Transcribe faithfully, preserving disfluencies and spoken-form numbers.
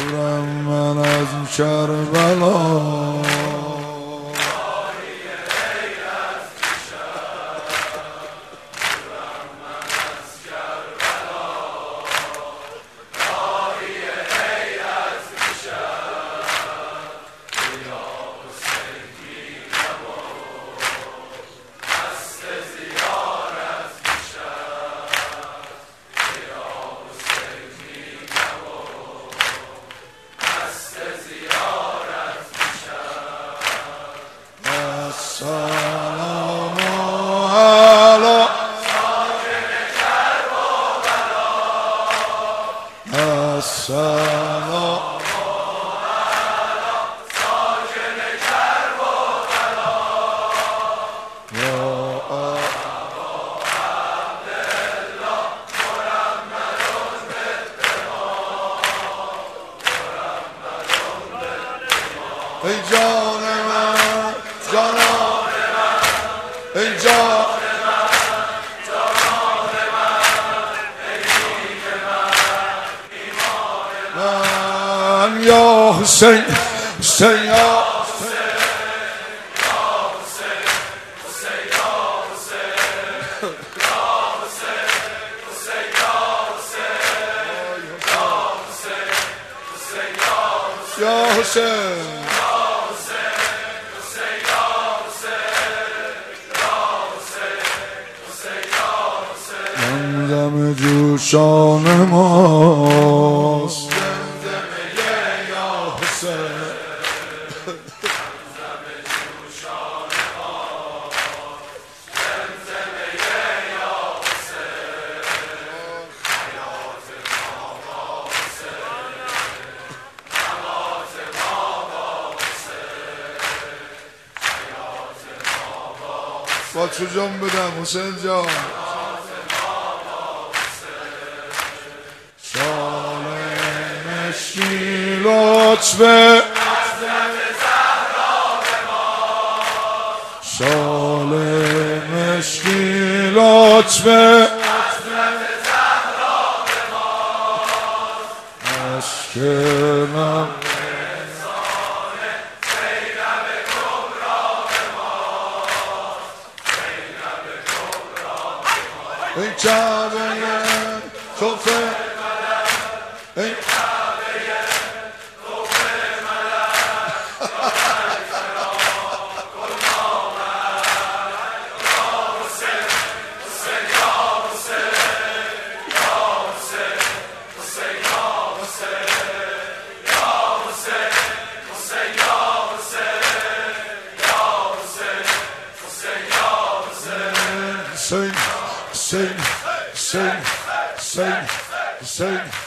دورم من از کربلا سلام علی السلام ساکن کربلا یا ابا عبدالله محمد بالاتمام محمد بالاتمام ای جان من جانان ای جان من یا حسین حسین یا یا حسین زمزم جوشان ماست زمزمه یا حسین با چو جان بدم حسین جان شال مشکی لطفه شال مشکی لطفه اشکم ای کعبه توفه ای کعبه توفه ملک یا حسین حسین یا حسین یا حسین حسین یا حسین یا حسین حسین یا حسین یا حسین حسین یا حسین Sing, sing, sing, sing, sing.